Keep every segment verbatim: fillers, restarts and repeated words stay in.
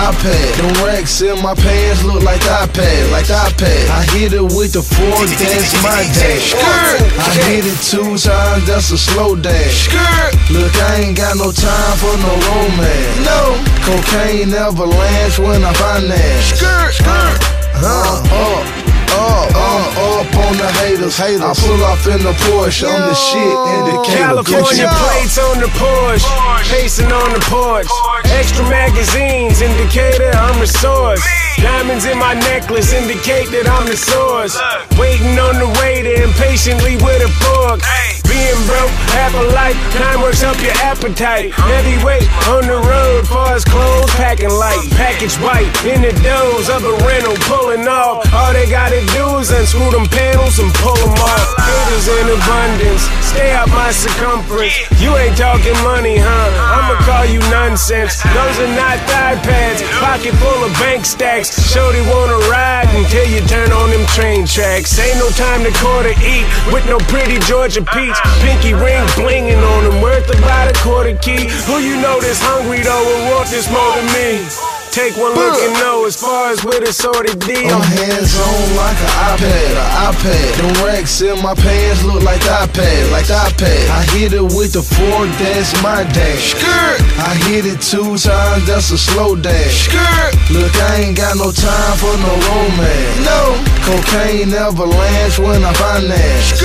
iPad. Them racks in my pants look like iPad, like iPad. I hit it with the four, that's my dash. I hit it two times, that's a slow dash. Look, I ain't got no time for no romance. No, cocaine never lands when I finance. Uh, uh, uh, uh, up on the haters, haters. I pull off in the Porsche, I'm the shit indicator. California plates on the Porsche, pacing on the porch. Extra magazines, indicator I'm the source. Diamonds in my necklace indicate that I'm the source. Waiting on the waiter impatiently with a fork. Being broke, half a life, time works up your appetite. Heavyweight on the road, far as clothes, packing light. Package white, in the doors of a rental, pulling off. All they gotta do is unscrew them panels and pull them off. Haters in abundance, stay out my circumference. You ain't talking money, huh? I'ma call you nonsense. Those are not thigh pads, pocket full of bank stacks. Shorty wanna ride until you turn on them train tracks. Ain't no time to call to eat with no pretty Georgia peach. Pinky ring blinging on them, worth about a quarter key. Who you know that's hungry though will want this more than me? Take one look and know as far as with a sorted D. I'm hands on like an iPad, an iPad. Them racks in my pants look like iPad, like iPad. I hit it with the four, that's my dash. I hit it two times, that's a slow dash. Look, I ain't got no time for no romance. No, cocaine never lands when I finance.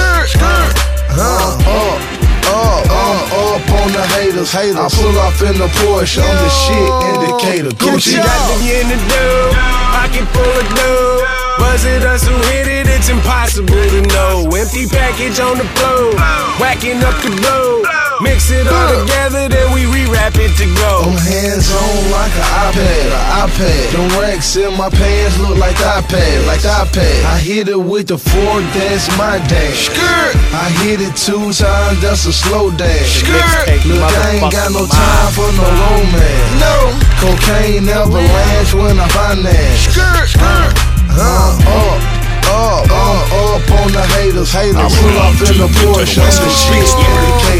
Uh, uh, uh, uh, up on the haters, haters. I pull off in the Porsche, I'm the shit indicator. Gucci got the in the dough, pocket full of dough. Was it us who hit it? It's impossible to know. Empty package on the floor, whacking up the blow. Mix it all together, then we re-wrap it to go. I'm hands on like an iPad, an iPad. Them racks in my pants look like iPad, like iPad. I hit it with the four, that's my dash. I hit it two times, that's a slow dash. Look, I ain't got no time for no romance. No, cocaine never lands when I finance. Uh, uh, uh, uh, up on the haters, haters. I pull off in the Porsche, I'm the shit.